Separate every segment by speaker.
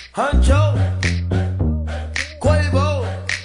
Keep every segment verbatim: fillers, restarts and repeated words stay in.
Speaker 1: Huncho, Quavo,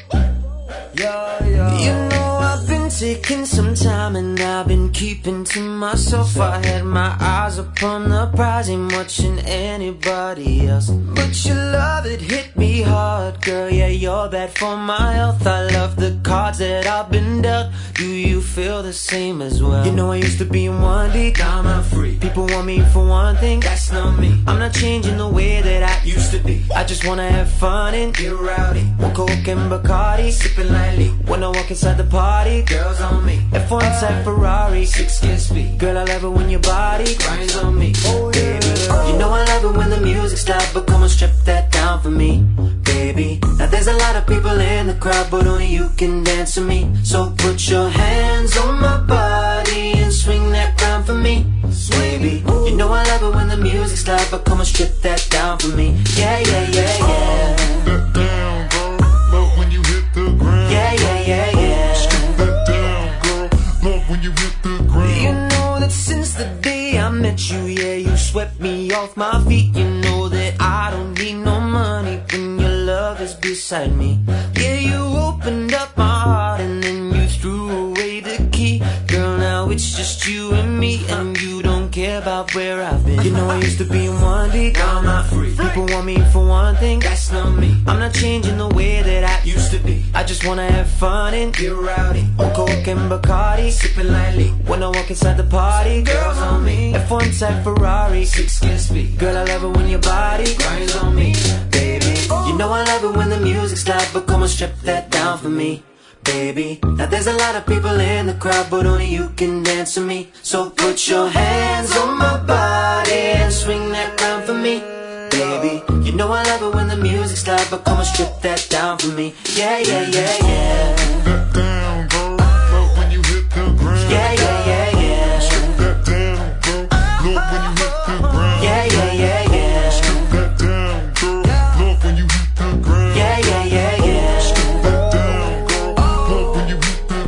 Speaker 1: yeah, yeah. You know I've been taking some time and I've been keeping to myself. I had my eyes upon the prize, ain't watching anybody else. But your love, it hit me hard, girl, yeah, you're bad for my health. I love the cards that I've been dealt. Do you feel the same as well? You know I used to be in one deep, now I'm out free. People want me for one thing, that's not me. I'm not changing the way that I used to be. I just wanna have fun and get rowdy. One Coke and Bacardi, sipping lightly. When I walk inside the party, girls on me. F one type Ferrari, six skin speed. Girl, I love it when your body grinds on me. Oh baby, you know I love it when the music's loud, but come on, strip that down for me, baby. Now there's a lot of people in the crowd, but only you can dance with me. So put your hands on my body and swing that round for me, baby. You know I love it when the music's loud, but come on, strip that down for me. Yeah, yeah, yeah, yeah.
Speaker 2: Strip that down, girl. Love when you hit the ground.
Speaker 1: Yeah, yeah, yeah, yeah.
Speaker 2: Strip that down, girl. Love when you hit the ground.
Speaker 1: You know that since the day I met you, yeah, you swept me off my feet. You know that I don't need no money when your love is beside me. Yeah, you opened up my heart and then you threw away the key. Girl, now it's just you and me, and you don't care about where I've been. You know I used to be in one deep, now I'm not free. People want me for one thing, that's not me. I'm not changing the way that I used to be. I just wanna have fun and get rowdy. One Coke and Bacardi, sipping lightly. When I walk inside the party, girls on me. F one type Ferrari, six skin speed. Girl, I love it when your body grinds on me, baby. You know I love it when the music's loud, but come on, strip that down for me, baby. Now there's a lot of people in the crowd, but only you can dance with me. So put your hands on my body and swing that round for me, baby. You know I love it when the music's loud, but come on, strip that down for me. Yeah, yeah, yeah, yeah.
Speaker 2: Strip that down, girl. Love when you hit the ground.
Speaker 1: Yeah, yeah, yeah, yeah.
Speaker 2: Strip that down, girl. Love when you hit the ground.
Speaker 1: Yeah, yeah, yeah, yeah.
Speaker 2: Strip that down, girl. Love when you hit the ground.
Speaker 1: Yeah, yeah, yeah, yeah.
Speaker 2: Strip that down, girl. Love when you hit the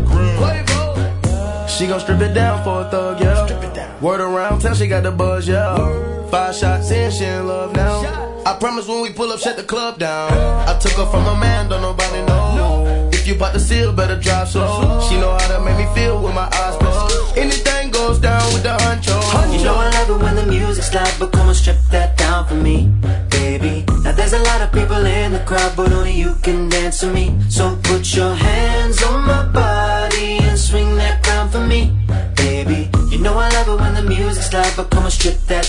Speaker 2: ground.
Speaker 3: She gon' strip it down for a thug, yeah. Word around town, she got the buzz, yeah. Five shots in, she in love now. I promise when we pull up, shut the club down. I took her from a man, don't nobody know. If you bout to seal, better drive slow. She know how to make me feel with my eyes closed. Anything goes down with the honcho.
Speaker 1: You know I love it when the music's loud, but come on, strip that down for me, baby. Now there's a lot of people in the crowd, but only you can dance with me. So put your hands on my body and swing that round for me, baby. You know I love it when the music's loud, but come on, strip that